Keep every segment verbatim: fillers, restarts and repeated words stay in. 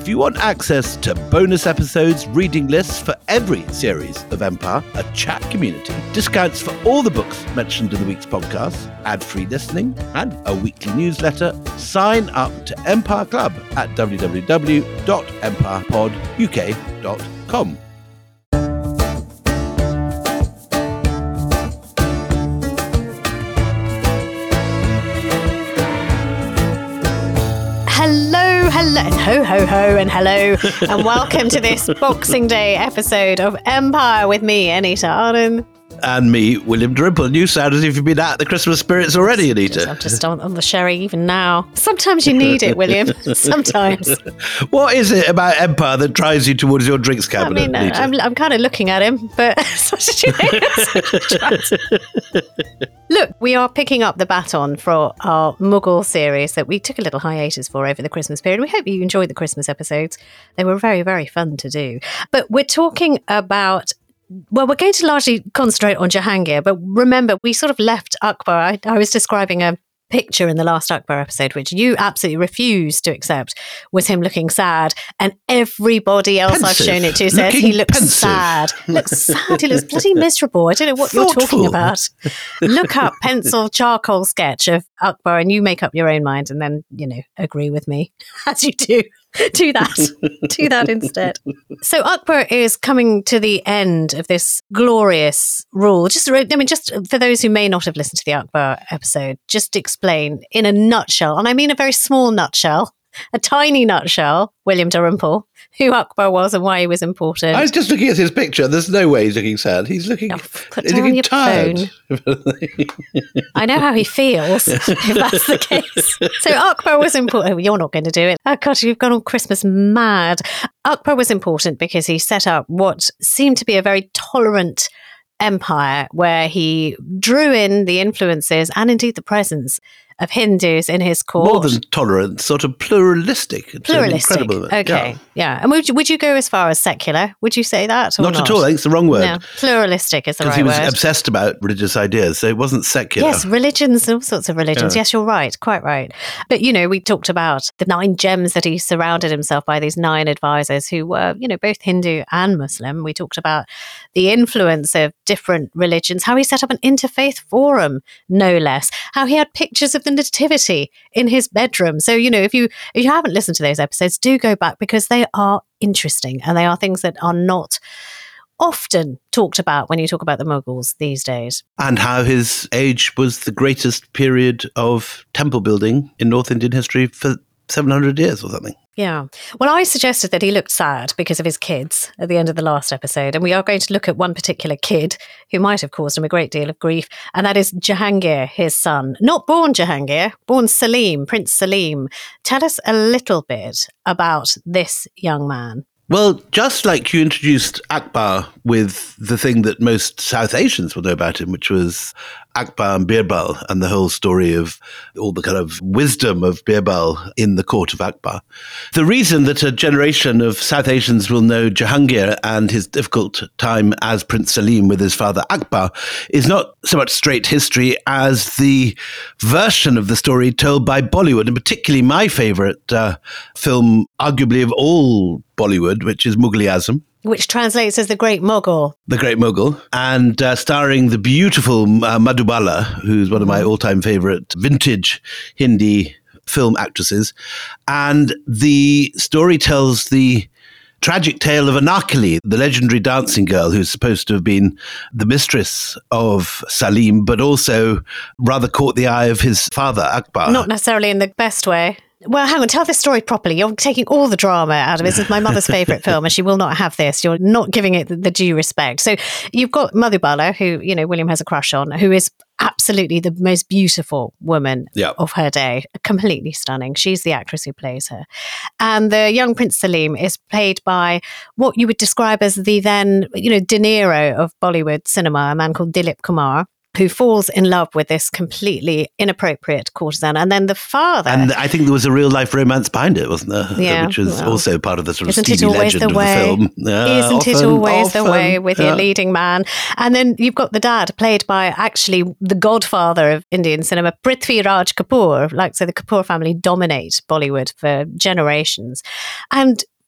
If you want access to bonus episodes, reading lists for every series of Empire, a chat community, discounts for all the books mentioned in the week's podcast, ad-free listening, and a weekly newsletter, sign up to Empire Club at w w w dot empire pod u k dot com. Hello, hello, ho, ho, ho, and hello, and welcome to this Boxing Day episode of Empire with me, Anita Arden. And me, William Dalrymple. You sound as if you've been at the Christmas spirits already, Anita. I'm just on, on the sherry even now. Sometimes you need it, William. Sometimes. What is it about Empire that drives you towards your drinks cabinet, I mean, Anita? I'm, I'm kind of looking at him, but look, we are picking up the baton for our Mughal series that we took a little hiatus for over the Christmas period. We hope you enjoyed the Christmas episodes. They were very, very fun to do. But we're talking about Well, we're going to largely concentrate on Jahangir, but remember, we sort of left Akbar. I, I was describing a picture in the last Akbar episode, which you absolutely refused to accept, was him looking sad. And everybody else Pensive. I've shown it to says Looking he looks pensive. sad. Looks sad. He looks bloody miserable. I don't know what Thoughtful. you're talking about. Look up pencil charcoal sketch of Akbar and you make up your own mind and then, you know, agree with me as you do. Do that. Do that instead. So Akbar is coming to the end of this glorious rule. Just, I mean, just for those who may not have listened to the Akbar episode, just explain in a nutshell, and I mean a very small nutshell, a tiny nutshell, William Dalrymple, who Akbar was and why he was important. I was just looking at his picture. There's no way he's looking sad. He's looking, Oh, put he's down looking your tired. I know how he feels, if that's the case. So Akbar was important. Oh, you're not going to do it. Oh, God, you've gone all Christmas mad. Akbar was important because he set up what seemed to be a very tolerant empire where he drew in the influences and indeed the presence of Hindus in his court. More than tolerant, sort of pluralistic. It's Pluralistic. incredible. Okay. Yeah. Yeah. And would you, would you go as far as secular? Would you say that? Or Not, not at all. I think it's the wrong word. No. Pluralistic is the Because right he was word. obsessed about religious ideas, so it wasn't secular. Yes, religions, all sorts of religions. Yeah. Yes, you're right, quite right. But, you know, we talked about the nine gems that he surrounded himself by, these nine advisors who were, you know, both Hindu and Muslim. We talked about the influence of different religions, how he set up an interfaith forum, no less, how he had pictures of the nativity in his bedroom. So, you know, if you if you haven't listened to those episodes, do go back because they are interesting and they are things that are not often talked about when you talk about the Mughals these days. And how his age was the greatest period of temple building in North Indian history for seven hundred years or something. Yeah. Well, I suggested that he looked sad because of his kids at the end of the last episode. And we are going to look at one particular kid who might have caused him a great deal of grief. And that is Jahangir, his son. Not born Jahangir, born Salim, Prince Salim. Tell us a little bit about this young man. Well, just like you introduced Akbar with the thing that most South Asians will know about him, which was Akbar and Birbal and the whole story of all the kind of wisdom of Birbal in the court of Akbar. The reason that a generation of South Asians will know Jahangir and his difficult time as Prince Salim with his father Akbar is not so much straight history as the version of the story told by Bollywood, and particularly my favourite uh, film, arguably of all Bollywood, which is Mughal-e-Azam. Which translates as The Great Mughal. The Great Mughal, and uh, starring the beautiful uh, Madhubala, who's one of my all-time favourite vintage Hindi film actresses. And the story tells the tragic tale of Anarkali, the legendary dancing girl who's supposed to have been the mistress of Salim, but also rather caught the eye of his father, Akbar. Not necessarily in the best way. Well, hang on, tell this story properly. You're taking all the drama out of it. This is my mother's favourite film and she will not have this. You're not giving it the due respect. So you've got Madhubala, who, you know, William has a crush on, who is absolutely the most beautiful woman yeah. of her day. Completely stunning. She's the actress who plays her. And the young Prince Salim is played by what you would describe as the then, you know, De Niro of Bollywood cinema, a man called Dilip Kumar, who falls in love with this completely inappropriate courtesan. And then the father... And I think there was a real-life romance behind it, wasn't there? Yeah, Which was well, also part of the sort of isn't it steamy always legend the way? of the film. Uh, Isn't it often, always the often, way with yeah. your leading man? And then you've got the dad, played by actually the godfather of Indian cinema, Prithvi Raj Kapoor. Like, so the Kapoor family dominate Bollywood for generations. And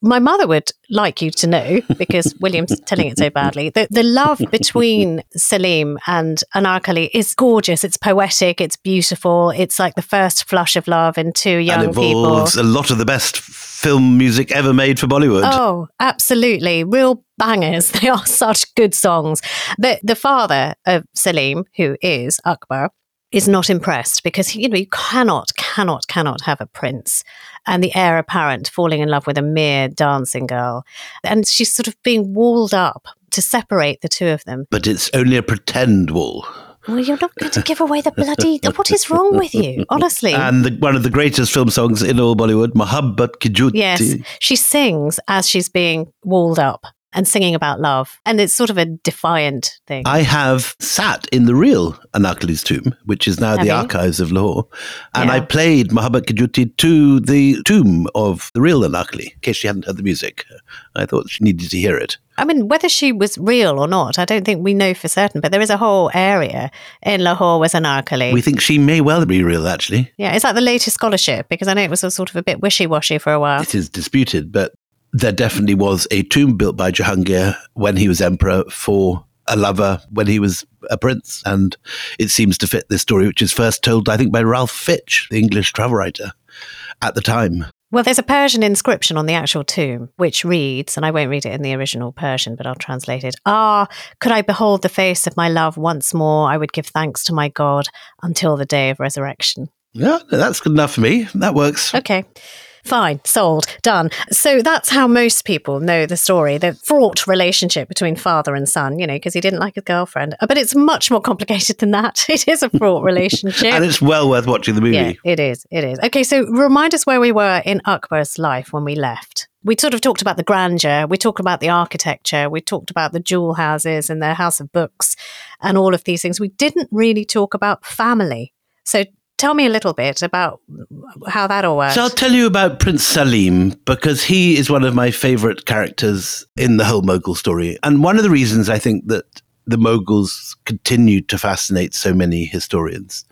my mother would like you to know, because William's telling it so badly, that the love between Salim and Anarkali is gorgeous. It's poetic. It's beautiful. It's like the first flush of love in two young and people. involves a lot of the best film music ever made for Bollywood. Oh, absolutely. Real bangers. They are such good songs. The, the father of Salim, who is Akbar, is not impressed because, you know, you cannot, cannot, cannot have a prince and the heir apparent falling in love with a mere dancing girl. And she's sort of being walled up to separate the two of them. But it's only a pretend wall. Well, you're not going to give away the bloody... What is wrong with you, honestly? And the, one of the greatest film songs in all Bollywood, Mohabbat Ki Jutti. Yes, she sings as she's being walled up and singing about love. And it's sort of a defiant thing. I have sat in the real Anarkali's tomb, which is now Have the you? archives of Lahore, and Yeah. I played Mohabbat Ki Jutti to the tomb of the real Anarkali, in case she hadn't heard the music. I thought she needed to hear it. I mean, whether she was real or not, I don't think we know for certain, but there is a whole area in Lahore with Anarkali. We think she may well be real, actually. Yeah, is that the latest scholarship? Because I know it was a sort of a bit wishy-washy for a while. It is disputed, but there definitely was a tomb built by Jahangir when he was emperor for a lover when he was a prince. And it seems to fit this story, which is first told, I think, by Ralph Fitch, the English travel writer at the time. Well, there's a Persian inscription on the actual tomb, which reads, and I won't read it in the original Persian, but I'll translate it. Ah, could I behold the face of my love once more, I would give thanks to my God until the day of resurrection. Yeah, that's good enough for me. That works. Okay. Fine, sold, done. So that's how most people know the story, the fraught relationship between father and son, you know, because he didn't like his girlfriend. But it's much more complicated than that. It is a fraught relationship. And it's well worth watching the movie. Yeah, it is, it is. Okay, so remind us where we were in Akbar's life when we left. We sort of talked about the grandeur, we talked about the architecture, we talked about the jewel houses and the house of books and all of these things. We didn't really talk about family. So tell me a little bit about how that all works. So I'll tell you about Prince Salim, because he is one of my favourite characters in the whole Mughal story. And one of the reasons I think that the Mughals continue to fascinate so many historians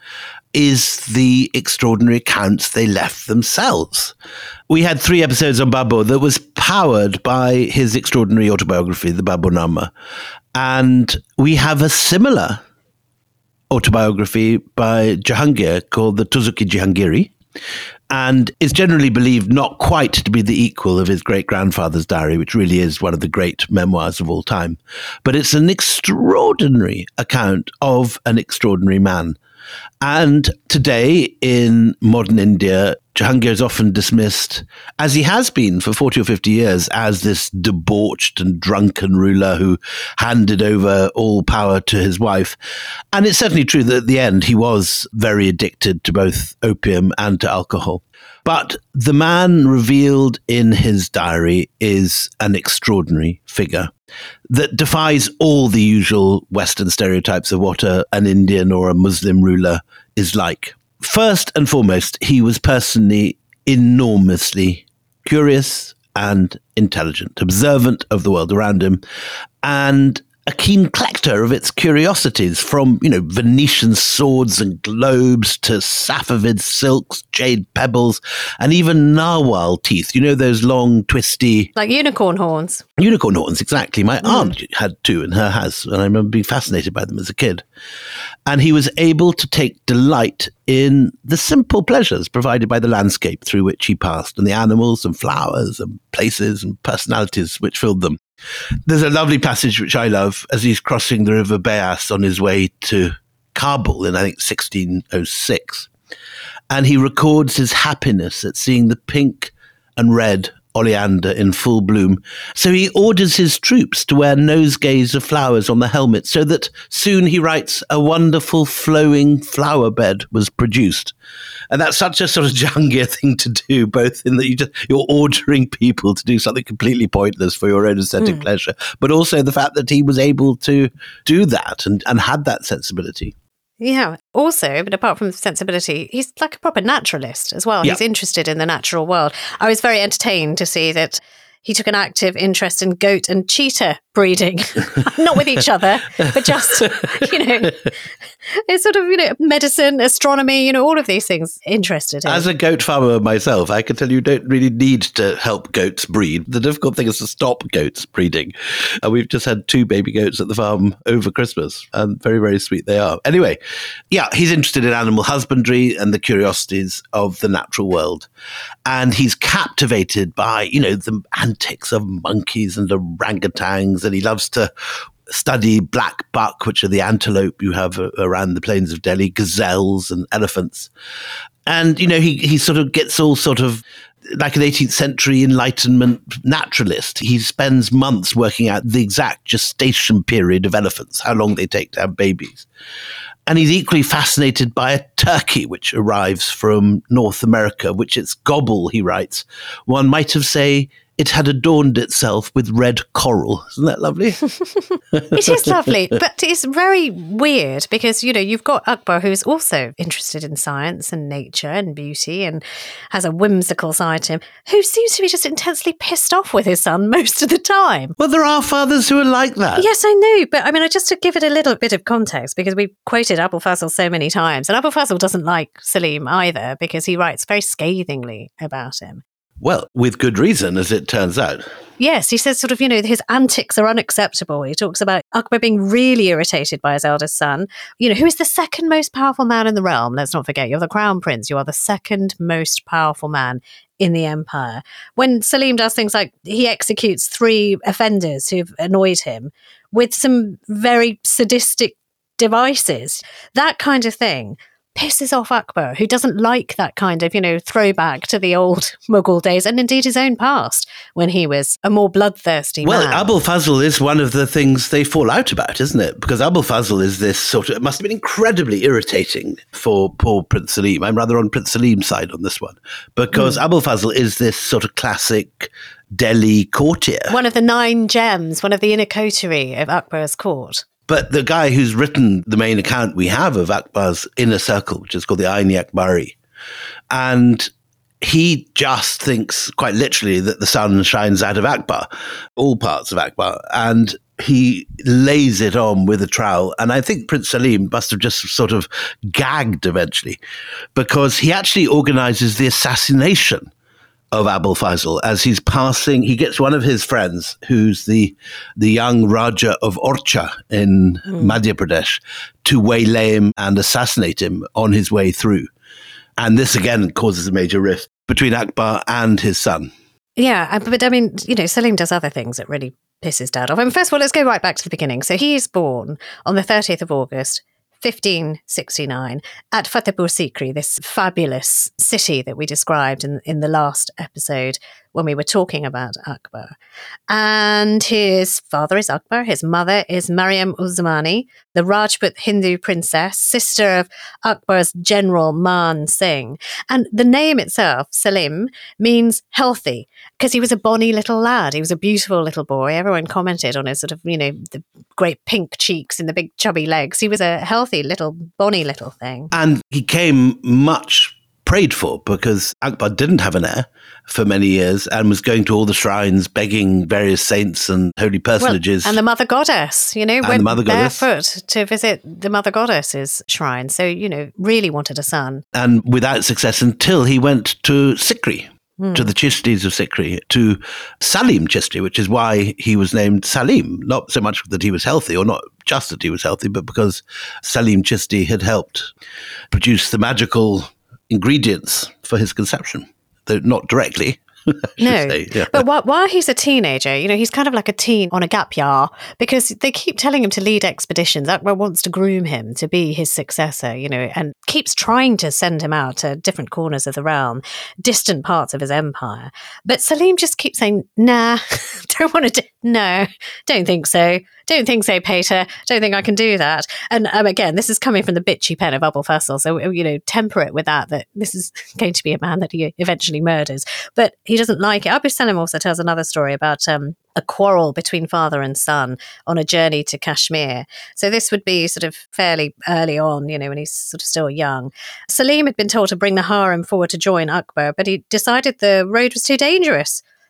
is the extraordinary accounts they left themselves. We had three episodes on Babur that was powered by his extraordinary autobiography, the Baburnama. And we have a similar autobiography by Jahangir called the Tuzuk-i-Jahangiri, and is generally believed not quite to be the equal of his great-grandfather's diary, which really is one of the great memoirs of all time. But it's an extraordinary account of an extraordinary man. And today in modern India, Jahangir is often dismissed, as he has been for forty or fifty years, as this debauched and drunken ruler who handed over all power to his wife. And it's certainly true that at the end he was very addicted to both opium and to alcohol. But the man revealed in his diary is an extraordinary figure that defies all the usual Western stereotypes of what a, an Indian or a Muslim ruler is like. First and foremost, he was personally enormously curious and intelligent, observant of the world around him, and a keen collector of its curiosities, from, you know, Venetian swords and globes to Safavid silks, jade pebbles, and even narwhal teeth. You know, those long, twisty... Like unicorn horns. Unicorn horns, exactly. My Mm. aunt had two in her house, and I remember being fascinated by them as a kid. And he was able to take delight in the simple pleasures provided by the landscape through which he passed, and the animals and flowers and places and personalities which filled them. There's a lovely passage which I love as he's crossing the river Beas on his way to Kabul in, I think, sixteen oh six. And he records his happiness at seeing the pink and red oleander in full bloom. So he orders his troops to wear nosegays of flowers on the helmet, so that soon, he writes, a wonderful flowing flower bed was produced. And that's such a sort of Jahangir thing to do, both in that you just, you're ordering people to do something completely pointless for your own aesthetic mm. pleasure, but also the fact that he was able to do that and, and had that sensibility. Yeah. Also, but apart from sensibility, he's like a proper naturalist as well. Yeah. He's interested in the natural world. I was very entertained to see that he took an active interest in goat and cheetah breeding, not with each other, but just, you know, it's sort of, you know, medicine, astronomy, you know, all of these things interested him. As a goat farmer myself, I can tell you, you don't really need to help goats breed. The difficult thing is to stop goats breeding. And we've just had two baby goats at the farm over Christmas, and very, very sweet they are. Anyway, yeah, he's interested in animal husbandry and the curiosities of the natural world. And he's captivated by, you know, the antics of monkeys and orangutans, and he loves to study black buck, which are the antelope you have around the plains of Delhi, gazelles and elephants. And, you know, he, he sort of gets all sort of like an eighteenth century Enlightenment naturalist. He spends months working out the exact gestation period of elephants, how long they take to have babies. And he's equally fascinated by a turkey which arrives from North America, which its gobble, he writes, one might have say, it had adorned itself with red coral. Isn't that lovely? It is lovely, but it's very weird because, you know, you've got Akbar, who's also interested in science and nature and beauty and has a whimsical side to him, who seems to be just intensely pissed off with his son most of the time. Well, there are fathers who are like that. Yes, I know. But I mean, just to give it a little bit of context, because we've quoted Abul Fazl so many times, and Abul Fazl doesn't like Salim either because he writes very scathingly about him. Well, with good reason, as it turns out. Yes, he says sort of, you know, his antics are unacceptable. He talks about Akbar being really irritated by his eldest son, you know, who is the second most powerful man in the realm. Let's not forget, you're the crown prince. You are the second most powerful man in the empire. When Salim does things like he executes three offenders who've annoyed him with some very sadistic devices, that kind of thing pisses off Akbar, who doesn't like that kind of, you know, throwback to the old Mughal days and indeed his own past when he was a more bloodthirsty well, man. Well, Abul Fazl is one of the things they fall out about, isn't it? Because Abul Fazl is this sort of, it must have been incredibly irritating for poor Prince Salim. I'm rather on Prince Salim's side on this one, because mm. Abul Fazl is this sort of classic Delhi courtier. One of the nine gems, one of the inner coterie of Akbar's court. But the guy who's written the main account we have of Akbar's inner circle, which is called the Ain-i-Akbari, and he just thinks quite literally that the sun shines out of Akbar, all parts of Akbar, and he lays it on with a trowel. And I think Prince Salim must have just sort of gagged eventually, because he actually organizes the assassination of Abul Fazl as he's passing. He gets one of his friends, who's the the young Raja of Orcha in mm. Madhya Pradesh, to waylay him and assassinate him on his way through. And this again causes a major rift between Akbar and his son. Yeah, but I mean, you know, Salim does other things that really piss his dad off. I mean, first of all, let's go right back to the beginning. So he is born on the thirtieth of August, fifteen sixty-nine, at Fatehpur Sikri, this fabulous city that we described in, in the last episode when we were talking about Akbar. And his father is Akbar, his mother is Mariam Uzmani, the Rajput Hindu princess, sister of Akbar's general Man Singh. And the name itself, Salim, means healthy, because he was a bonny little lad. He was a beautiful little boy. Everyone commented on his sort of, you know, the great pink cheeks and the big chubby legs. He was a healthy little, bonny little thing. And he came much prayed for, because Akbar didn't have an heir for many years and was going to all the shrines begging various saints and holy personages. Well, and the Mother Goddess, you know, and went the Mother barefoot Goddess. to visit the Mother Goddess's shrine. So, you know, really wanted a son. And without success until he went to Sikri, mm. to the Chistis of Sikri, to Salim Chisti, which is why he was named Salim. Not so much that he was healthy, or not just that he was healthy, but because Salim Chisti had helped produce the magical ingredients for his conception, though not directly. No, say, yeah. But while, while he's a teenager, you know, he's kind of like a teen on a gap year, because they keep telling him to lead expeditions. Akbar wants to groom him to be his successor, you know, and keeps trying to send him out to different corners of the realm, distant parts of his empire. But Salim just keeps saying, nah, don't want to do, no, don't think so. Don't think so, Pater. Don't think I can do that. And um, again, this is coming from the bitchy pen of Abul Fazl. So, you know, temper it with that, that this is going to be a man that he eventually murders. But he doesn't like it. Abu Salim also tells another story about um, a quarrel between father and son on a journey to Kashmir. So this would be sort of fairly early on, you know, when he's sort of still young. Salim had been told to bring the harem forward to join Akbar, but he decided the road was too dangerous.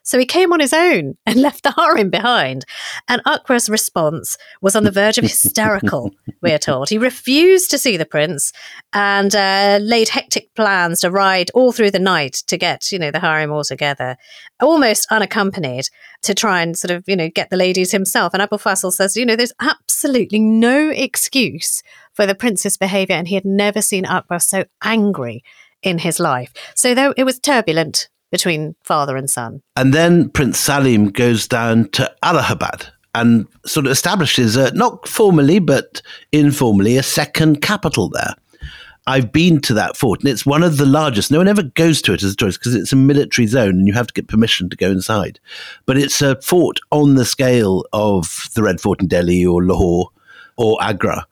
So he came on his own and left the harem behind. And Akbar's response was on the verge of hysterical, we are told. He refused to see the prince and uh, laid hectic plans to ride all through the night to get, you know, the harem all together, almost unaccompanied, to try and sort of, you know, get the ladies himself. And Abul Fasl says, you know, there's absolutely no excuse for the prince's behaviour, and he had never seen Akbar so angry in his life. So though it was turbulent between father and son. And then Prince Salim goes down to Allahabad and sort of establishes, a, not formally, but informally, a second capital there. I've been to that fort, and it's one of the largest. No one ever goes to it as a tourist because it's a military zone and you have to get permission to go inside. But it's a fort on the scale of the Red Fort in Delhi or Lahore or Agra.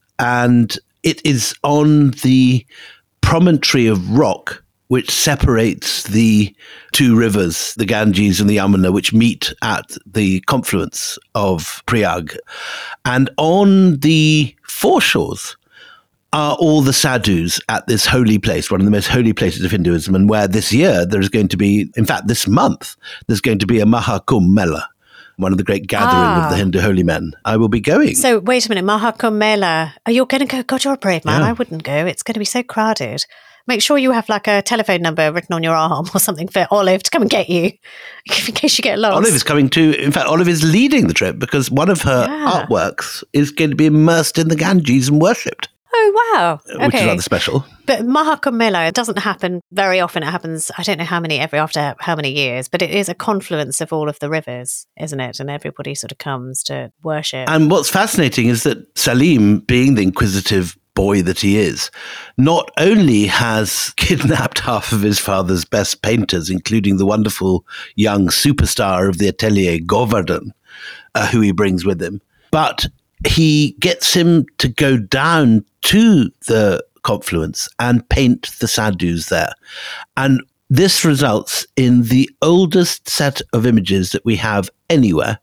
And it is on the promontory of rock which separates the two rivers, the Ganges and the Yamuna, which meet at the confluence of Prayag. And on the foreshores are all the sadhus at this holy place, one of the most holy places of Hinduism, and where this year there is going to be, in fact, this month, there's going to be a Mahakumbh Mela, one of the great gathering ah. of the Hindu holy men. I will be going. So wait a minute, Mahakumbh Mela. Are you going to go? God, you're a brave man. Yeah. I wouldn't go. It's going to be so crowded. Make sure you have like a telephone number written on your arm or something for Olive to come and get you in case you get lost. Olive is coming too. In fact, Olive is leading the trip because one of her yeah. artworks is going to be immersed in the Ganges and worshipped. Oh, wow. Okay. Which is rather special. But Mahakumbh Mela, it doesn't happen very often. It happens, I don't know how many, every after how many years, but it is a confluence of all of the rivers, isn't it? And everybody sort of comes to worship. And what's fascinating is that Salim, being the inquisitive boy that he is, not only has kidnapped half of his father's best painters, including the wonderful young superstar of the atelier, Govardhan, uh, who he brings with him, but he gets him to go down to the confluence and paint the sadhus there. And this results in the oldest set of images that we have anywhere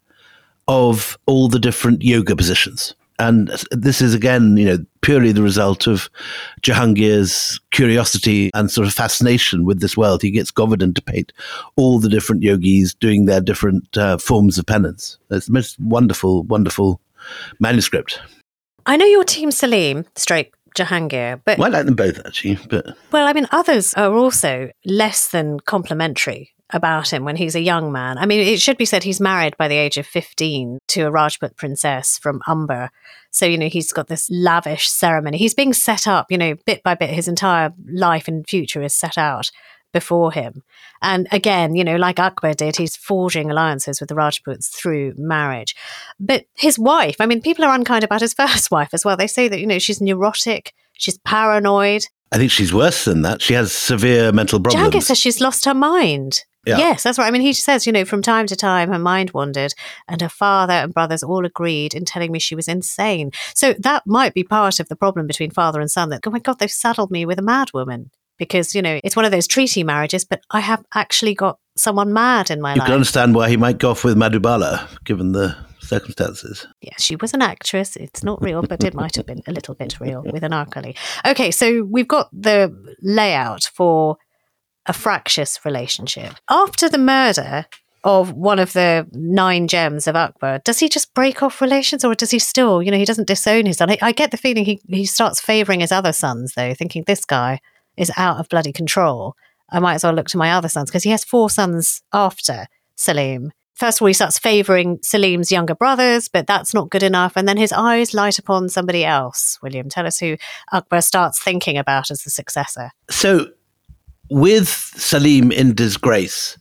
of all the different yoga positions. And this is, again, you know, purely the result of Jahangir's curiosity and sort of fascination with this world. He gets Govardhan to paint all the different yogis doing their different uh, forms of penance. It's the most wonderful, wonderful manuscript. I know you're Team Salim, stroke Jahangir, but... Well, I like them both, actually. But Well, I mean, others are also less than complimentary about him when he's a young man. I mean, it should be said he's married by the age of fifteen to a Rajput princess from Umber. So, you know, he's got this lavish ceremony. He's being set up, you know, bit by bit. His entire life and future is set out before him. And again, you know, like Akbar did, he's forging alliances with the Rajputs through marriage. But his wife, I mean, people are unkind about his first wife as well. They say that, you know, she's neurotic, she's paranoid. I think she's worse than that. She has severe mental problems. Jahangir says she's lost her mind. Yeah. Yes, that's right. I mean, he says, you know, from time to time, her mind wandered and her father and brothers all agreed in telling me she was insane. So that might be part of the problem between father and son, that, oh my God, they've saddled me with a mad woman. Because, you know, it's one of those treaty marriages, but I have actually got someone mad in my You life. can understand why he might go off with Madhubala, given the circumstances. Yes, she was an actress. It's not real, but it might have been a little bit real with Anarkali. Okay, so we've got the layout for a fractious relationship. After the murder of one of the nine gems of Akbar, does he just break off relations, or does he still, you know, he doesn't disown his son? I, I get the feeling he, he starts favouring his other sons, though, thinking this guy is out of bloody control. I might as well look to my other sons, because he has four sons after Salim. First of all, he starts favouring Salim's younger brothers, but that's not good enough. And then his eyes light upon somebody else. William, tell us who Akbar starts thinking about as the successor. So, with Salim in disgrace,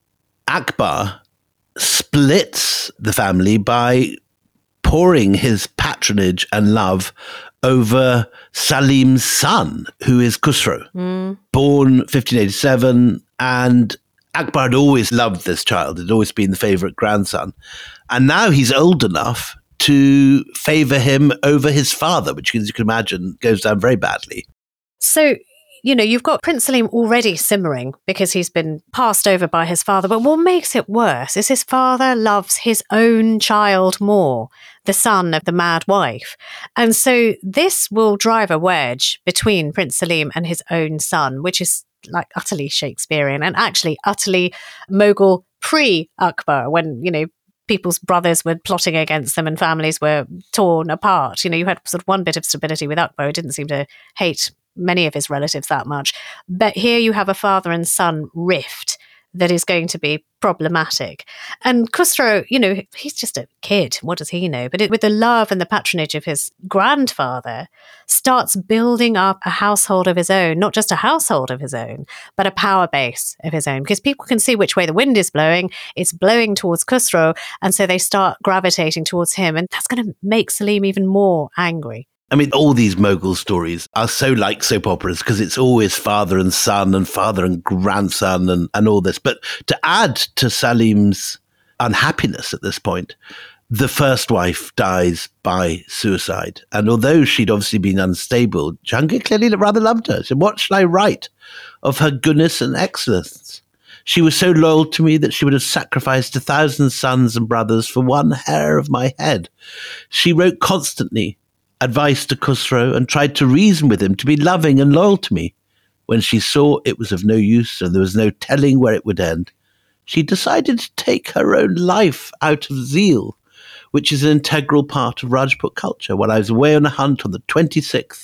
Akbar splits the family by pouring his patronage and love over Salim's son, who is Khusro, mm. born fifteen eighty-seven, and Akbar had always loved this child. It had always been the favourite grandson. And now he's old enough to favour him over his father, which, as you can imagine, goes down very badly. So, you know, you've got Prince Salim already simmering because he's been passed over by his father. But what makes it worse is his father loves his own child more, the son of the mad wife. And so this will drive a wedge between Prince Salim and his own son, which is like utterly Shakespearean and actually utterly Mughal pre-Akbar, when, you know, people's brothers were plotting against them and families were torn apart. You know, you had sort of one bit of stability with Akbar, who didn't seem to hate many of his relatives that much. But here you have a father and son rift that is going to be problematic. And Khusro, you know, he's just a kid. What does he know? But it, with the love and the patronage of his grandfather, starts building up a household of his own, not just a household of his own, but a power base of his own. Because people can see which way the wind is blowing. It's blowing towards Khusro. And so they start gravitating towards him. And that's going to make Salim even more angry. I mean, all these Mughal stories are so like soap operas because it's always father and son and father and grandson and, and all this. But to add to Salim's unhappiness at this point, the first wife dies by suicide. And although she'd obviously been unstable, Jahangir clearly rather loved her. So what shall I write of her goodness and excellence? She was so loyal to me that she would have sacrificed a thousand sons and brothers for one hair of my head. She wrote constantly advice to Khusro and tried to reason with him to be loving and loyal to me. When she saw it was of no use and there was no telling where it would end, she decided to take her own life out of zeal, which is an integral part of Rajput culture. When I was away on a hunt on the twenty-sixth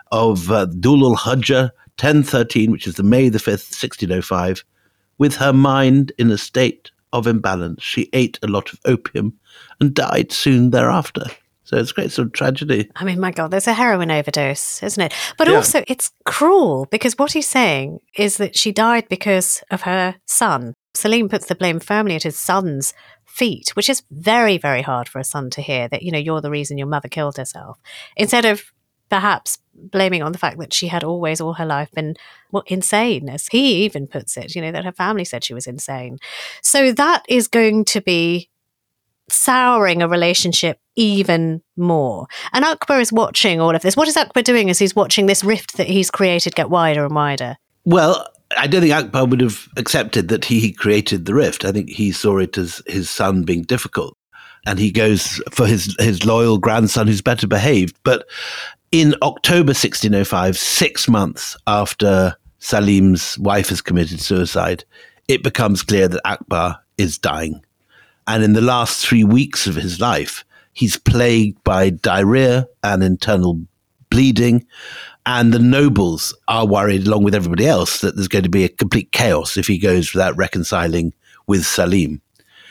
of uh, Dhul al-Hajjah, ten thirteen, which is the May the fifth, sixteen oh five, with her mind in a state of imbalance, she ate a lot of opium and died soon thereafter. So it's a great sort of tragedy. I mean, my God, there's a heroin overdose, isn't it? But yeah. also it's cruel because what he's saying is that she died because of her son. Salim puts the blame firmly at his son's feet, which is very, very hard for a son to hear, that, you know, you're the reason your mother killed herself. Instead of perhaps blaming on the fact that she had always all her life been well, insane, as he even puts it, you know, that her family said she was insane. So that is going to be souring a relationship even more. And Akbar is watching all of this. What is Akbar doing as he's watching this rift that he's created get wider and wider? Well, I don't think Akbar would have accepted that he created the rift. I think he saw it as his son being difficult. And he goes for his, his loyal grandson who's better behaved. But in October sixteen oh five, six months after Salim's wife has committed suicide, it becomes clear that Akbar is dying. And in the last three weeks of his life, he's plagued by diarrhea and internal bleeding. And the nobles are worried, along with everybody else, that there's going to be a complete chaos if he goes without reconciling with Salim.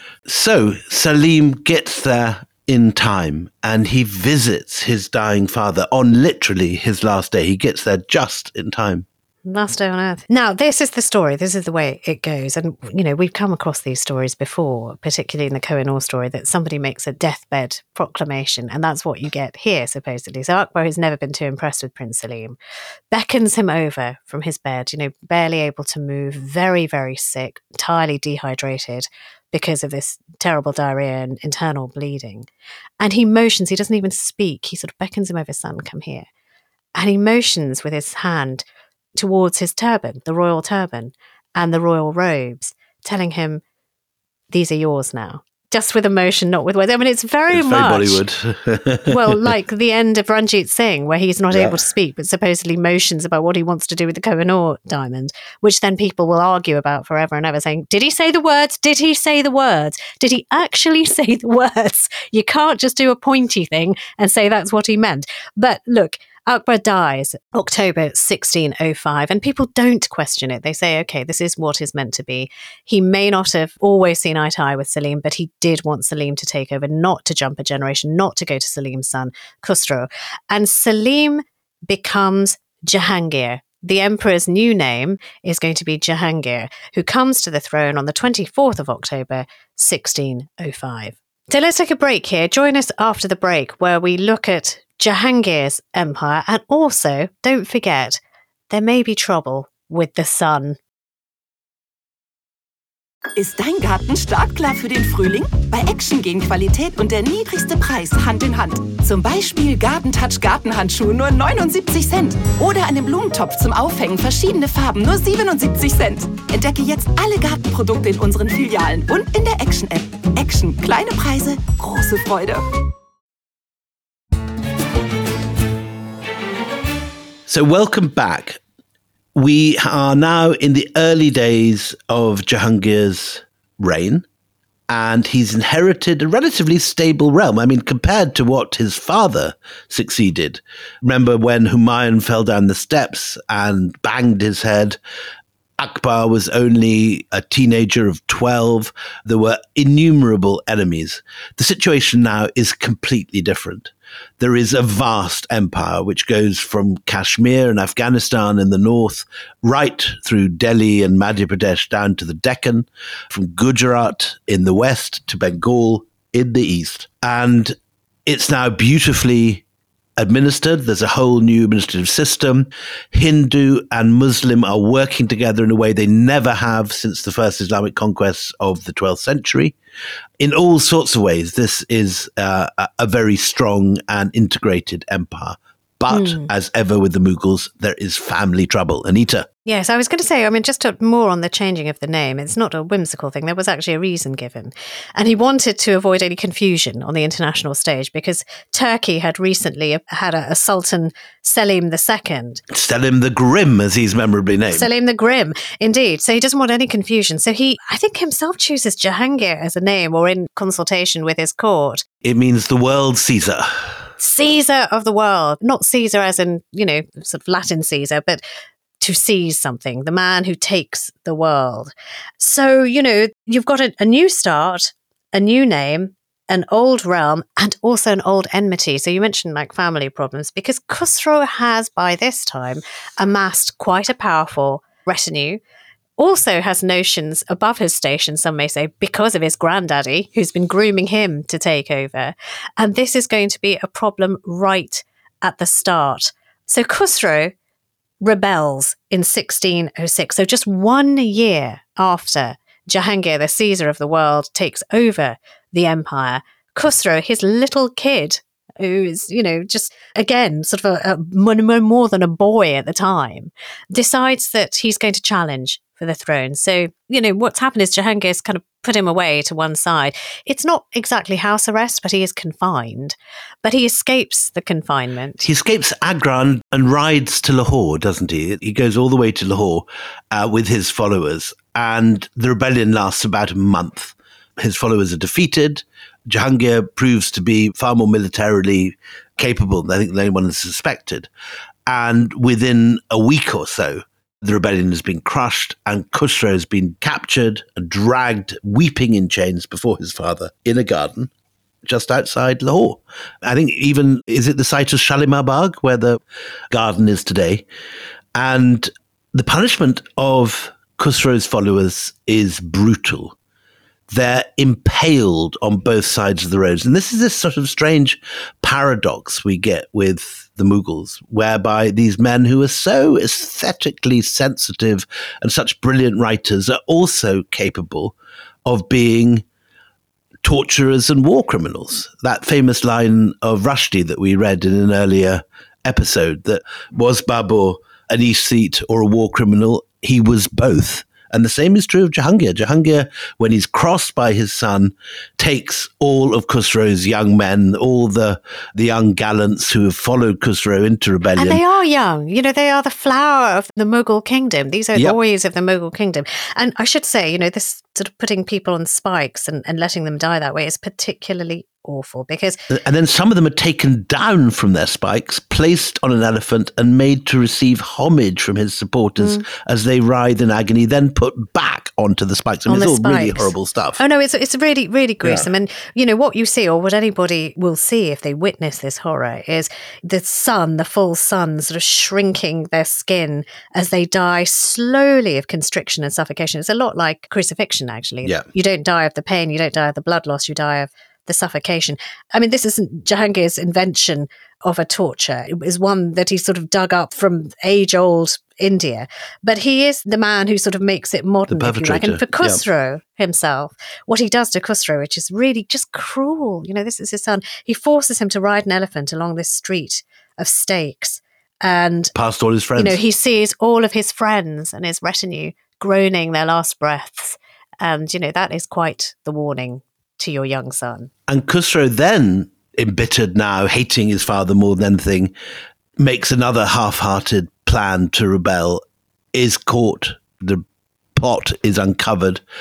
So Salim gets there in time and he visits his dying father on literally his last day. He gets there just in time. Last day on earth. Now, this is the story. This is the way it goes. And, you know, we've come across these stories before, particularly in the Kohinoor story, that somebody makes a deathbed proclamation. And that's what you get here, supposedly. So Akbar, who's never been too impressed with Prince Salim, beckons him over from his bed, you know, barely able to move, very, very sick, entirely dehydrated because of this terrible diarrhea and internal bleeding. And he motions, he doesn't even speak. He sort of beckons him over, son, come here. And he motions with his hand towards his turban, the royal turban, and the royal robes, telling him, these are yours now. Just with emotion, not with words. I mean, it's very it's much... Very Bollywood. well, like the end of Ranjit Singh, where he's not yeah. able to speak, but supposedly motions about what he wants to do with the Kohinoor diamond, which then people will argue about forever and ever, saying, did he say the words? Did he say the words? Did he actually say the words? You can't just do a pointy thing and say that's what he meant. But look, Akbar dies October sixteen oh five, and people don't question it. They say, okay, this is what is meant to be. He may not have always seen eye to eye with Salim, but he did want Salim to take over, not to jump a generation, not to go to Salim's son, Khusro. And Salim becomes Jahangir. The emperor's new name is going to be Jahangir, who comes to the throne on the twenty-fourth of October, sixteen oh five. So let's take a break here. Join us after the break, where we look at Jahangir's empire, and also, don't forget, there may be trouble with the sun. Ist dein Garten startklar für den Frühling? Bei Action gehen Qualität und der niedrigste Preis Hand in Hand. Zum Beispiel Gartentouch Gartenhandschuhe nur neunundsiebzig Cent. Oder einen Blumentopf zum Aufhängen verschiedene Farben nur siebenundsiebzig Cent. Entdecke jetzt alle Gartenprodukte in unseren Filialen und in der Action-App. Action, kleine Preise, große Freude. So welcome back. We are now in the early days of Jahangir's reign, and he's inherited a relatively stable realm. I mean, compared to what his father succeeded. Remember when Humayun fell down the steps and banged his head? Akbar was only a teenager of twelve. There were innumerable enemies. The situation now is completely different. There is a vast empire which goes from Kashmir and Afghanistan in the north, right through Delhi and Madhya Pradesh down to the Deccan, from Gujarat in the west to Bengal in the east. And it's now beautifully administered. There's a whole new administrative system. Hindu and Muslim are working together in a way they never have since the first Islamic conquests of the twelfth century. In all sorts of ways, this is uh, a very strong and integrated empire. But mm. as ever with the Mughals, there is family trouble. Anita? Yes, I was going to say, I mean, just to, more on the changing of the name. It's not a whimsical thing. There was actually a reason given. And he wanted to avoid any confusion on the international stage because Turkey had recently had a, a Sultan Selim the Second. Selim the Grim, as he's memorably named. Selim the Grim, indeed. So he doesn't want any confusion. So he, I think, himself chooses Jahangir as a name or in consultation with his court. It means the world Caesar. Caesar of the world, not Caesar as in, you know, sort of Latin Caesar, but to seize something, the man who takes the world. So, you know, you've got a, a new start, a new name, an old realm, and also an old enmity. So you mentioned like family problems, because Khusro has by this time amassed quite a powerful retinue. Also has notions above his station, some may say, because of his granddaddy, who's been grooming him to take over. And this is going to be a problem right at the start. So Khusro rebels in sixteen oh six. So just one year after Jahangir, the Caesar of the world, takes over the empire, Khusro, his little kid, who is, you know, just, again, sort of a, a more than a boy at the time, decides that he's going to challenge for the throne. So, you know, what's happened is Jahangir's kind of put him away to one side. It's not exactly house arrest, but he is confined. But he escapes the confinement. He escapes Agra and, and rides to Lahore, doesn't he? He goes all the way to Lahore uh, with his followers. And the rebellion lasts about a month. His followers are defeated. Jahangir proves to be far more militarily capable than I think anyone has suspected. And within a week or so, the rebellion has been crushed and Khusro has been captured and dragged, weeping in chains before his father in a garden just outside Lahore. I think even, is it the site of Shalimar Bagh where the garden is today? And the punishment of Khusro's followers is brutal. They're impaled on both sides of the roads. And this is this sort of strange paradox we get with the Mughals, whereby these men who are so aesthetically sensitive and such brilliant writers are also capable of being torturers and war criminals. That famous line of Rushdie that we read in an earlier episode, that was Babur an aesthete or a war criminal? He was both. And the same is true of Jahangir. Jahangir, when he's crossed by his son, takes all of Khusro's young men, all the the young gallants who have followed Khusro into rebellion. And they are young. You know, they are the flower of the Mughal kingdom. These are yep. boys of the Mughal kingdom. And I should say, you know, this sort of putting people on spikes and, and letting them die that way is particularly awful because... And then some of them are taken down from their spikes, placed on an elephant and made to receive homage from his supporters mm. as they writhe in agony, then put back onto the spikes. I mean, it's all spikes. Really horrible stuff. Oh, no, it's it's really, really gruesome. Yeah. And, you know, what you see, or what anybody will see if they witness this horror, is the sun, the full sun, sort of shrinking their skin as they die slowly of constriction and suffocation. It's a lot like crucifixion, actually. Yeah. You don't die of the pain, you don't die of the blood loss, you die of the suffocation. I mean, this isn't Jahangir's invention of a torture. It was one that he sort of dug up from age-old India. But he is the man who sort of makes it modern, if you like. And for Khusro yeah. himself, what he does to Khusro, which is really just cruel, you know, this is his son, he forces him to ride an elephant along this street of stakes. And past all his friends. You know, he sees all of his friends and his retinue groaning their last breaths. And, you know, that is quite the warning to your young son. And Khusro then, embittered now, hating his father more than anything, makes another half-hearted plan to rebel, is caught, the plot is uncovered,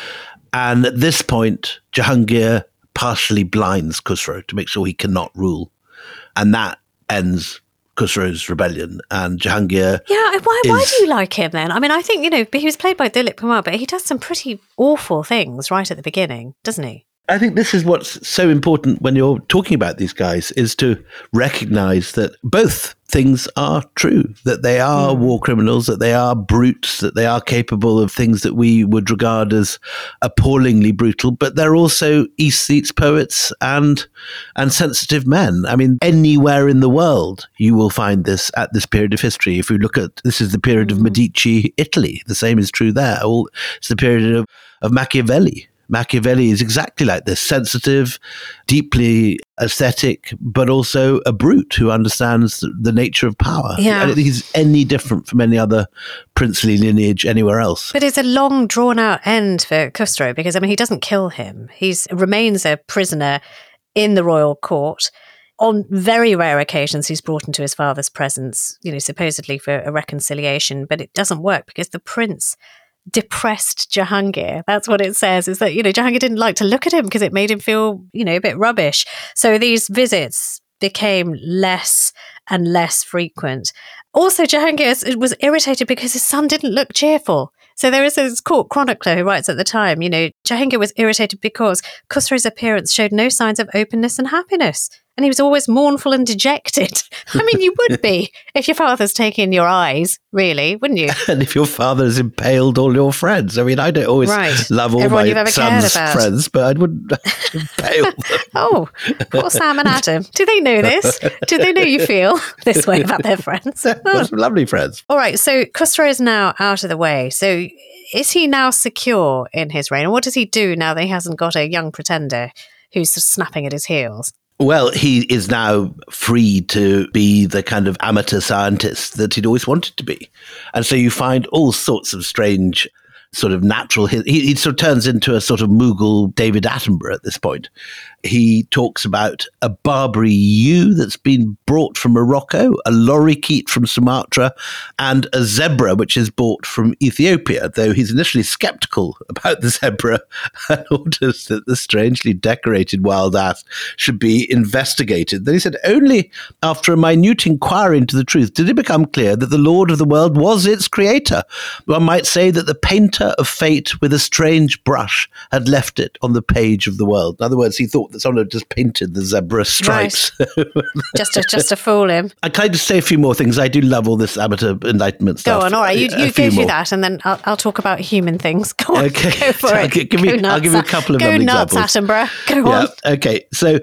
And at this point, Jahangir partially blinds Khusro to make sure he cannot rule. And that ends Khusro's rebellion. And Jahangir Yeah, why, is, why do you like him then? I mean, I think, you know, he was played by Dilip Kumar, but he does some pretty awful things right at the beginning, doesn't he? I think this is what's so important when you're talking about these guys, is to recognize that both things are true, that they are mm. war criminals, that they are brutes, that they are capable of things that we would regard as appallingly brutal, but they're also aesthetes, poets, and and sensitive men. I mean, anywhere in the world you will find this at this period of history. If you look at, this is the period of Medici Italy, the same is true there. All, it's the period of, of Machiavelli. Machiavelli is exactly like this, sensitive, deeply aesthetic, but also a brute who understands the, the nature of power. Yeah. I don't think he's any different from any other princely lineage anywhere else. But it's a long, drawn-out end for Khusro, because, I mean, he doesn't kill him. He remains a prisoner in the royal court. On very rare occasions, he's brought into his father's presence, you know, supposedly for a reconciliation, but it doesn't work because the prince depressed Jahangir. That's what it says, is that, you know, Jahangir didn't like to look at him because it made him feel, you know, a bit rubbish. So these visits became less and less frequent. Also, Jahangir was irritated because his son didn't look cheerful. So there is this court chronicler who writes at the time, you know, Jahangir was irritated because Khusro's appearance showed no signs of openness and happiness. And he was always mournful and dejected. I mean, you would be if your father's taking your eyes, really, wouldn't you? And if your father's impaled all your friends. I mean, I don't always right. love all Everyone my son's friends, but I wouldn't impale them. Oh, poor Sam and Adam. Do they know this? Do they know you feel this way about their friends? They're some lovely friends. All right, so Khusro is now out of the way. So is he now secure in his reign? And what does he do now that he hasn't got a young pretender who's snapping at his heels? Well, he is now free to be the kind of amateur scientist that he'd always wanted to be. And so you find all sorts of strange sort of natural... He, he sort of turns into a sort of Mughal David Attenborough at this point. He talks about a Barbary ewe that's been brought from Morocco, a lorikeet from Sumatra, and a zebra which is brought from Ethiopia, though he's initially skeptical about the zebra and orders that the strangely decorated wild ass should be investigated. Then he said, only after a minute inquiry into the truth did it become clear that the Lord of the world was its creator. One might say that the painter of fate with a strange brush had left it on the page of the world. In other words, he thought that someone had just painted the zebra stripes. Right. just to just to fool him. I can I just say a few more things? I do love all this amateur enlightenment stuff. Go on, all right. You, you go through that, and then I'll, I'll talk about human things. Go on, okay. go for so it. I'll, give me, nuts, I'll give you a couple of go nuts, examples. Attenborough. Go yeah, on. Okay, so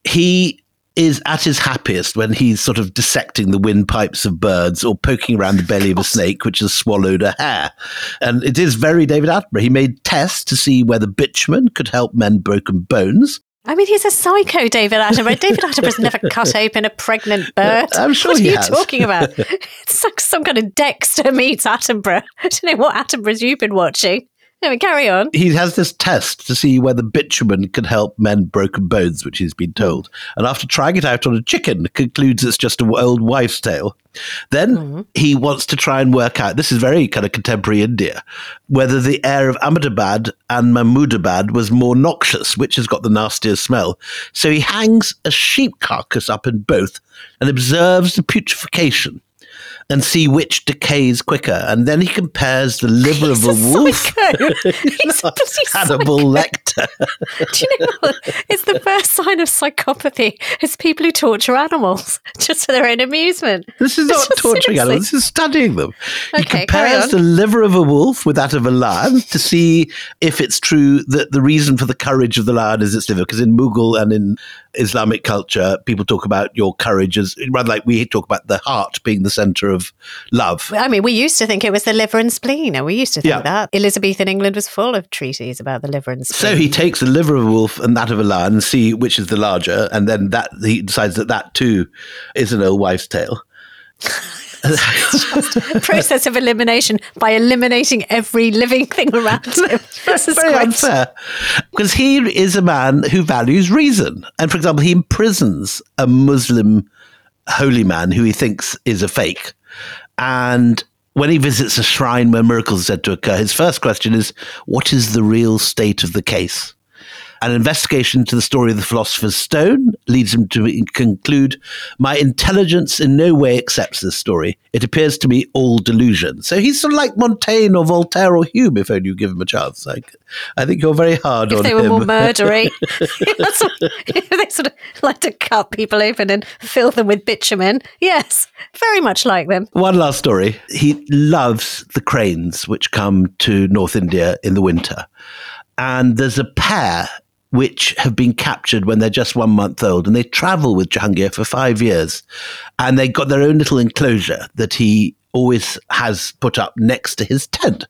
he is at his happiest when he's sort of dissecting the windpipes of birds or poking around the belly of a snake which has swallowed a hare. And it is very David Attenborough. He made tests to see whether bitumen could help mend broken bones. I mean, he's a psycho, David Attenborough. David Attenborough's never cut open a pregnant bird. I'm sure what he are you has. talking about? It's like some kind of Dexter meets Attenborough. I don't know what Attenboroughs you've been watching. No, carry on. He has this test to see whether bitumen can help mend broken bones, which he's been told. And after trying it out on a chicken, concludes it's just an old wives' tale. Then mm-hmm. he wants to try and work out, this is very kind of contemporary India, whether the air of Ahmedabad and Mahmudabad was more noxious, which has got the nastier smell. So he hangs a sheep carcass up in both and observes the putrefaction and see which decays quicker. And then he compares the liver he's of a, a wolf. He's a Hannibal Lecter. Do you know what? It's the first sign of psychopathy. It's people who torture animals just for their own amusement. This is not torturing seriously. animals. This is studying them. He okay, compares the liver of a wolf with that of a lion to see if it's true that the reason for the courage of the lion is its liver. Because in Mughal and in Islamic culture, people talk about your courage as, rather like we talk about the heart being the center of love. I mean, we used to think it was the liver and spleen, and we used to think yeah. that. Elizabethan England was full of treaties about the liver and spleen. So he takes the liver of a wolf and that of a lion and see which is the larger, and then that he decides that that too is an old wives' tale. It's just a process of elimination by eliminating every living thing around him. This is very unfair. Because he is a man who values reason. And for example, he imprisons a Muslim holy man who he thinks is a fake. And when he visits a shrine where miracles are said to occur, his first question is, what is the real state of the case? An investigation into the story of the Philosopher's Stone leads him to conclude, my intelligence in no way accepts this story. It appears to me all delusion. So he's sort of like Montaigne or Voltaire or Hume, if only you give him a chance. I, I think you're very hard if on they him. were more murdery. If they sort of like to cut people open and fill them with bitumen. Yes, very much like them. One last story. He loves the cranes which come to North India in the winter. And there's a pair which have been captured when they're just one month old, and they travel with Jahangir for five years. And they got their own little enclosure that he always has put up next to his tent.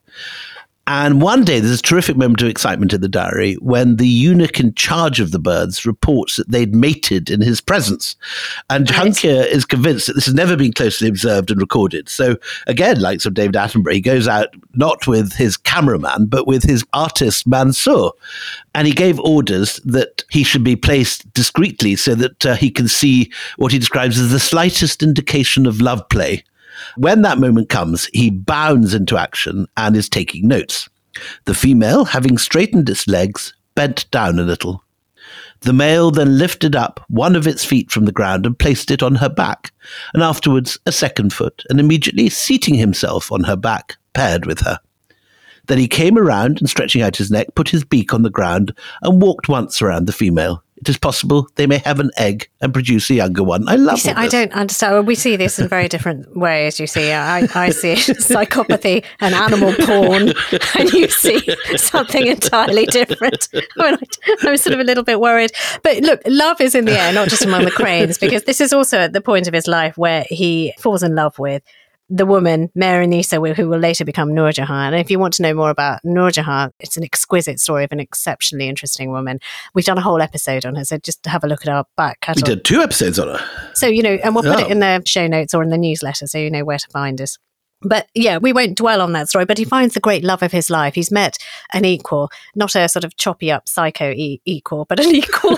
And one day, there's a terrific moment of excitement in the diary when the eunuch in charge of the birds reports that they'd mated in his presence. And Jahangir is convinced that this has never been closely observed and recorded. So again, like some David Attenborough, he goes out not with his cameraman, but with his artist Mansoor. And he gave orders that he should be placed discreetly so that uh, he can see what he describes as the slightest indication of love play. When that moment comes, he bounds into action and is taking notes. The female, having straightened its legs, bent down a little. The male then lifted up one of its feet from the ground and placed it on her back, and afterwards a second foot, and immediately seating himself on her back, paired with her. Then he came around and, stretching out his neck, put his beak on the ground and walked once around the female. It is possible they may have an egg and produce a younger one. I love see, all I this. don't understand. We see this in very different ways, you see. I, I see psychopathy and animal porn, and you see something entirely different. I mean, I was sort of a little bit worried. But look, love is in the air, not just among the cranes, because this is also at the point of his life where he falls in love with the woman, Mary Nisa, who will later become Noor Jahan. And if you want to know more about Noor Jahan, it's an exquisite story of an exceptionally interesting woman. We've done a whole episode on her, so just have a look at our back catalogue. We did two episodes on her. So, you know, and we'll put Oh. it in the show notes or in the newsletter so you know where to find us. But yeah, we won't dwell on that story, but he finds the great love of his life. He's met an equal, not a sort of choppy up psycho e- equal, but an equal.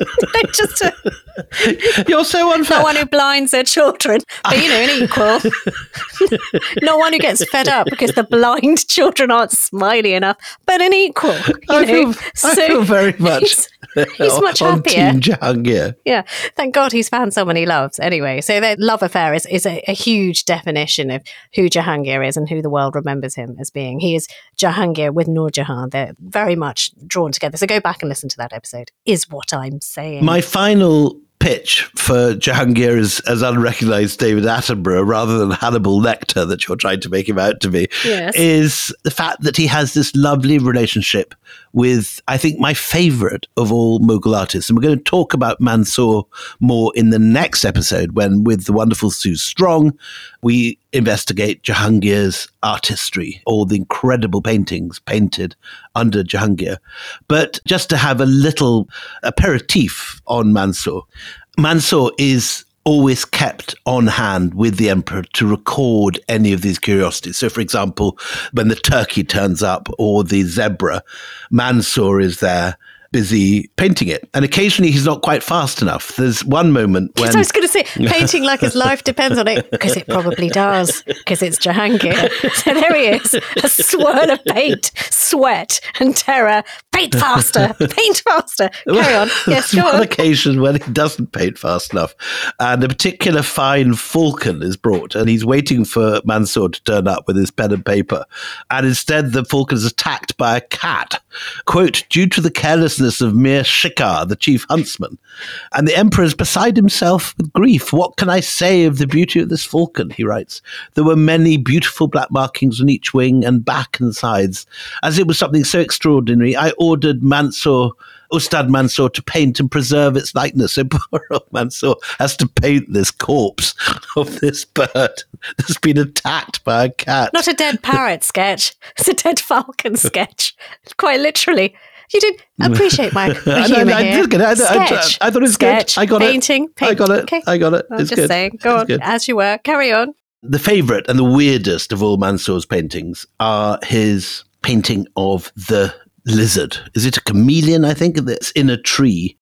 Just a, You're so unfair. not one who blinds their children, but you know, an equal. Not one who gets fed up because the blind children aren't smiley enough, but an equal. You I, know? feel, I feel very much He's, he's much on happier. Team Jahangir. Yeah, thank God he's found someone he loves. Anyway, so their love affair is, is a, a huge definition of who Jahangir is and who the world remembers him as being. He is Jahangir with Noor Jahan. They're very much drawn together. So go back and listen to that episode, is what I'm saying. My final pitch for Jahangir is as unrecognised David Attenborough rather than Hannibal Lecter that you're trying to make him out to be, Yes. is the fact that he has this lovely relationship with, I think, my favourite of all Mughal artists. And we're going to talk about Mansoor more in the next episode when, with the wonderful Sue Strong, we investigate Jahangir's artistry, all the incredible paintings painted under Jahangir. But just to have a little aperitif on Mansoor, Mansoor is always kept on hand with the emperor to record any of these curiosities. So, for example, when the turkey turns up or the zebra, Mansoor is there busy painting it. And occasionally he's not quite fast enough. There's one moment when... I was going to say, painting like his life depends on it, because it probably does, because it's Jahangir. So there he is, a swirl of paint, sweat and terror. Paint faster, paint faster. Carry on. Yes, There's go one on. occasion when he doesn't paint fast enough, and a particular fine falcon is brought, and he's waiting for Mansoor to turn up with his pen and paper, and instead the falcon is attacked by a cat, quote, due to the carelessness of Mir Shikar, the chief huntsman. And the emperor is beside himself with grief. What can I say of the beauty of this falcon, he writes. There were many beautiful black markings on each wing and back and sides. As it was something so extraordinary, I ordered Mansoor, Ustad Mansoor, to paint and preserve its likeness. So poor old Mansoor has to paint this corpse of this bird that's been attacked by a cat. Not a dead parrot sketch. It's a dead falcon sketch. Quite literally. You did appreciate my I know, humour I here. did get it. I- I- I- Sketch. I thought it was good. Sketch. I got it. Painting. Paint. I got it. Okay. I got it. I'm It's just good. saying. Go It's on, good. as you were. Carry on. The favourite and the weirdest of all Mansoor's paintings are his painting of the lizard. Is it a chameleon, I think, that's in a tree?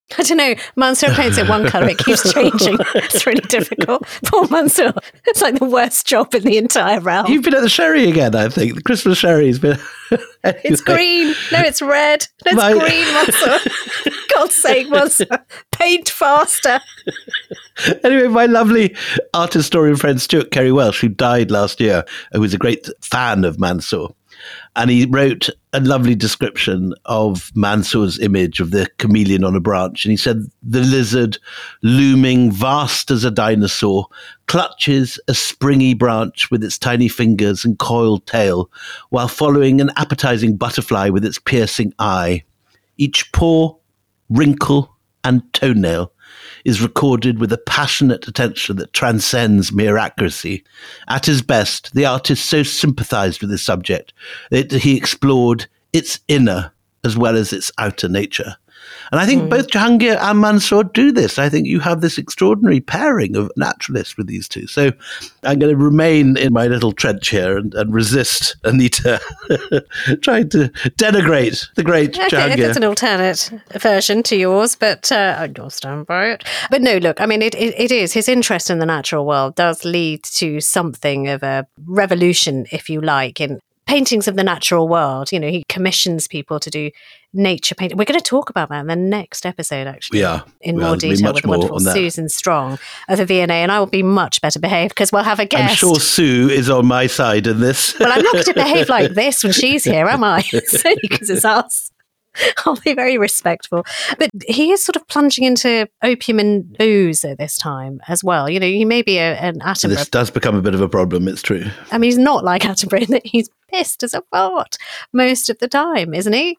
I don't know. Mansour paints it one colour. It keeps changing. It's really difficult. Poor Mansour. It's like the worst job in the entire realm. You've been at the sherry again, I think. The Christmas sherry's been... Anyway. It's green. No, it's red. No, it's My... green, Mansour. God's sake, Mansour. Paint faster. Anyway, my lovely art historian friend Stuart Carey Welsh, who died last year, who was a great fan of Mansour, and he wrote a lovely description of Mansour's image of the chameleon on a branch. And he said, the lizard, looming vast as a dinosaur, clutches a springy branch with its tiny fingers and coiled tail, while following an appetizing butterfly with its piercing eye. Each paw, wrinkle, and toenail is recorded with a passionate attention that transcends mere accuracy. At his best, the artist so sympathized with his subject that he explored its inner as well as its outer nature. And I think mm. both Jahangir and Mansour do this. I think you have this extraordinary pairing of naturalists with these two. So I'm going to remain in my little trench here and, and resist Anita trying to denigrate the great okay, Jahangir. It's an alternate version to yours, but uh, I don't stand by it. But no, look, I mean, it, it, it is. His interest in the natural world does lead to something of a revolution, if you like, in paintings of the natural world. You know, he commissions people to do nature painting. We're going to talk about that in the next episode, actually. Yeah, in well, more detail with the wonderful Susan Strong of the V and A, and I will be much better behaved because we'll have a guest. I'm sure Sue is on my side in this. Well, I'm not going to behave like this when she's here, am I? It's only because it's us. I'll be very respectful. But he is sort of plunging into opium and booze at this time as well. You know, he may be a, an Attenborough. This does become a bit of a problem, it's true. I mean, he's not like Attenborough in that he's pissed as a fart most of the time, isn't he?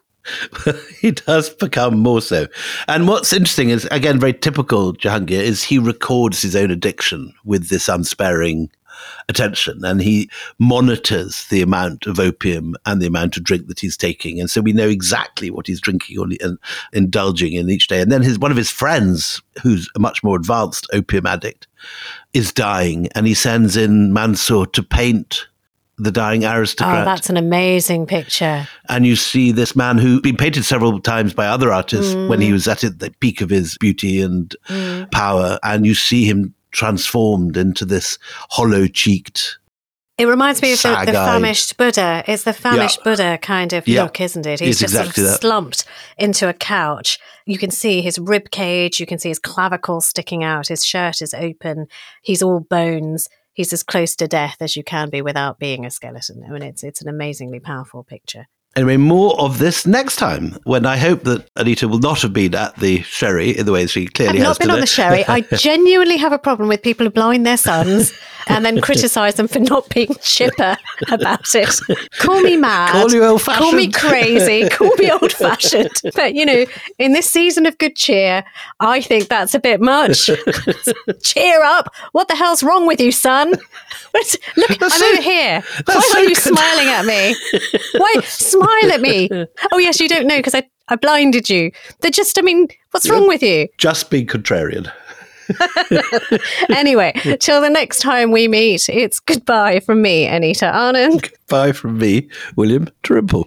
He does become more so. And what's interesting is, again, very typical Jahangir, is he records his own addiction with this unsparing attention, and he monitors the amount of opium and the amount of drink that he's taking, and so we know exactly what he's drinking or and indulging in each day. And then his one of his friends, who's a much more advanced opium addict, is dying, and he sends in Mansour to paint the dying aristocrat. Oh, that's an amazing picture. And you see this man who'd been painted several times by other artists mm. when he was at the peak of his beauty and mm. power, and you see him transformed into this hollow-cheeked, it reminds me of the, the famished Buddha. It's the famished yeah. Buddha kind of yeah. look, isn't it? He's it's just exactly sort of that. slumped into a couch. You can see his rib cage. You can see his clavicle sticking out. His shirt is open. He's all bones. He's as close to death as you can be without being a skeleton. I mean, it's it's an amazingly powerful picture. Anyway, more of this next time, when I hope that Anita will not have been at the sherry in the way she clearly I've has not been today. on the sherry. I genuinely have a problem with people who blind their sons and then criticise them for not being chipper about it. Call me mad. Call you old-fashioned. Call me crazy. Call me old-fashioned. But, you know, in this season of good cheer, I think that's a bit much. Cheer up. What the hell's wrong with you, son? Look, that's I'm so, over here. Why so are you good. Smiling at me? Why smile at me? Oh, yes, you don't know because I, I blinded you. They're just, I mean, what's yeah. wrong with you? Just be contrarian. Anyway, till the next time we meet, it's goodbye from me, Anita Arnand. Goodbye from me, William Trimble.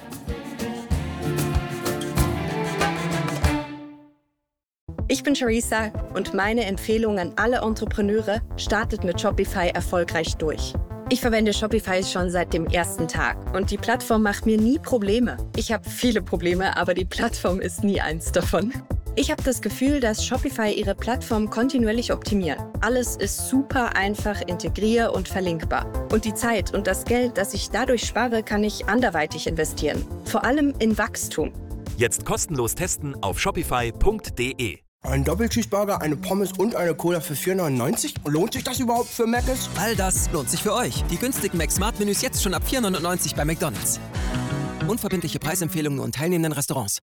Ich bin Charissa und meine Empfehlung an alle Entrepreneure: startet mit Shopify erfolgreich durch. Ich verwende Shopify schon seit dem ersten Tag und die Plattform macht mir nie Probleme. Ich habe viele Probleme, aber die Plattform ist nie eins davon. Ich habe das Gefühl, dass Shopify ihre Plattform kontinuierlich optimiert. Alles ist super einfach integrier- und verlinkbar. Und die Zeit und das Geld, das ich dadurch spare, kann ich anderweitig investieren. Vor allem in Wachstum. Jetzt kostenlos testen auf shopify punkt de. Ein Doppelcheeseburger, eine Pommes und eine Cola für vier neunundneunzig? Lohnt sich das überhaupt für Mc's? All das lohnt sich für euch. Die günstigen Mac-Smart-Menüs jetzt schon ab vier neunundneunzig bei McDonald's. Unverbindliche Preisempfehlungen und teilnehmenden Restaurants.